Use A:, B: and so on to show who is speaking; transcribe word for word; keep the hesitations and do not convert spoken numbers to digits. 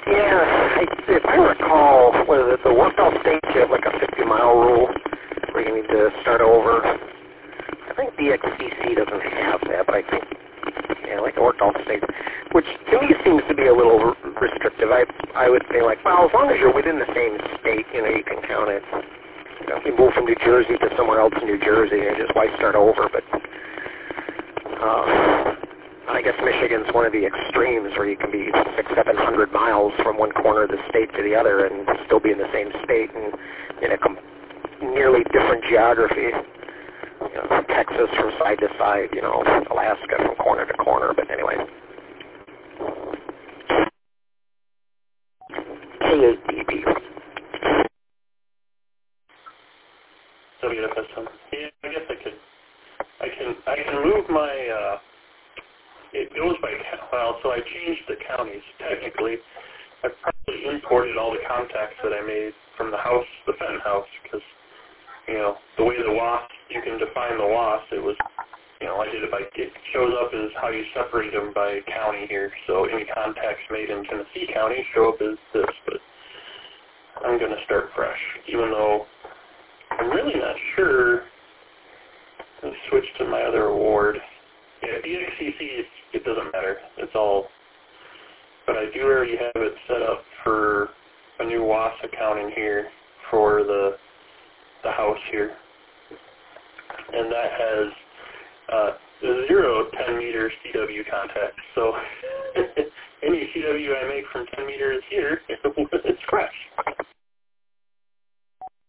A: Yeah, I, if I recall, was it the worked all states, you have like a fifty mile rule where you need to start over. I think D X C C doesn't have that, but I think, yeah, like the worked all states, which to me seems to be a little r- restrictive. I I would say like, well, as long as you're within the same state, you know, you can count it. You know, if you move from New Jersey to somewhere else in New Jersey, you just why start over, but uh, I guess Michigan's one of the extremes where you can be six, seven hundred miles from one corner of the state to the other and still be in the same state and in a com- nearly different geography. You know, Texas from side to side, you know, Alaska from corner to corner, but anyway. K eight D P.
B: W F S M. Yeah, I guess I could. I can. I can move my. Uh, it goes by well, so I changed the counties. Technically, I probably imported all the contacts that I made from the house, the Fenton house, because you know the way the W A S, you can define the W A S. It was, you know, I did it by it shows up as how you separate them by county here. So any contacts made in Tennessee County show up as this, but I'm going to start fresh, even though I'm really not sure. Let's switch to my other award. Yeah, D X C C, it, it doesn't matter. It's all, but I do already have it set up for a new W A S account in here for the the house here, and that has uh, zero ten meter C W contacts. So any C W I make from ten meters here, it's fresh.